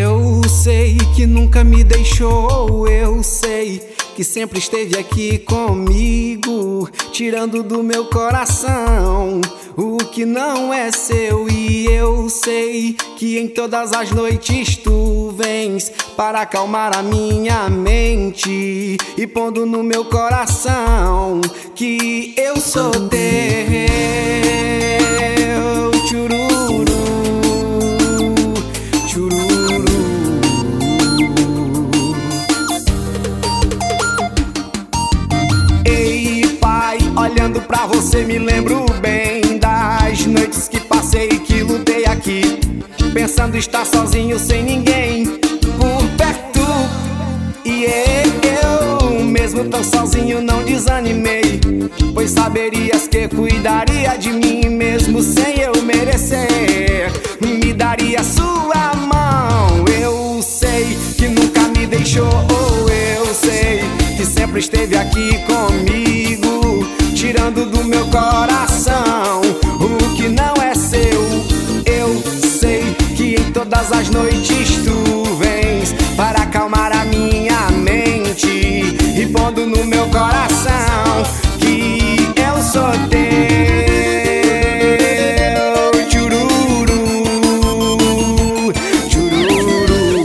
Eu sei que nunca me deixou, eu sei que sempre esteve aqui comigo, tirando do meu coração o que não é seu. E eu sei que em todas as noites tu vens para acalmar a minha mente e pondo no meu coração que eu sou teu. Chururu, chururu. Ei, pai, olhando pra você me lembro bem das noites que passei, que lutei aqui, pensando estar sozinho sem ninguém por perto. E eu, mesmo tão sozinho, não desanimei, pois saberias que cuidaria de mim mesmo sem eu merecer. Me daria sua mão. Eu sei que nunca me deixou, eu sei que sempre esteve aqui comigo, tirando do meu coração o que não é seu. Eu sei que em todas as noites tu vens para acalmar a minha mente e pondo no meu coração que eu sou teu. Chururu, chururu.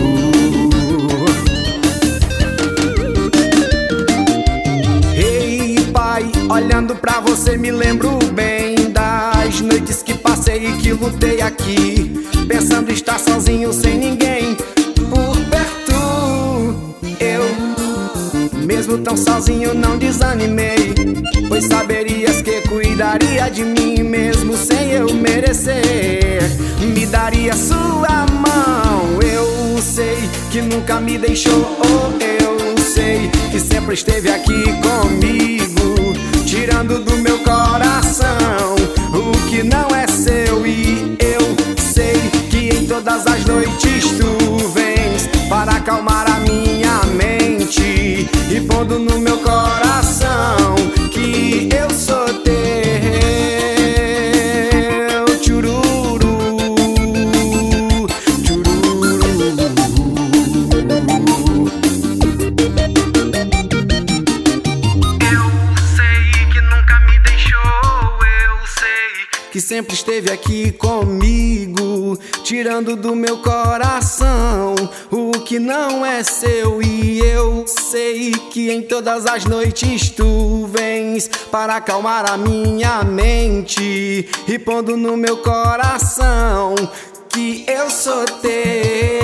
Ei, pai, olhando pra você me lembro bem das noites que passei e que lutei aqui, pensando estar sozinho sem ninguém por perto. Eu, mesmo tão sozinho, não desanimei, pois saberias que cuidaria de mim mesmo sem eu merecer. Me daria sua mão. Eu sei que nunca me deixou, eu sei que sempre esteve aqui comigo, tirando do meu coração o que não é seu. E eu sei que em todas as noites tu vens para acalmar a minha mente e pondo no meu coração que eu sou teu. Chururu, chururu. Eu sei que nunca me deixou, eu sei que sempre esteve aqui comigo, tirando do meu coração o que não é seu. E eu sei que em todas as noites tu vens para acalmar a minha mente e pondo no meu coração que eu sou teu.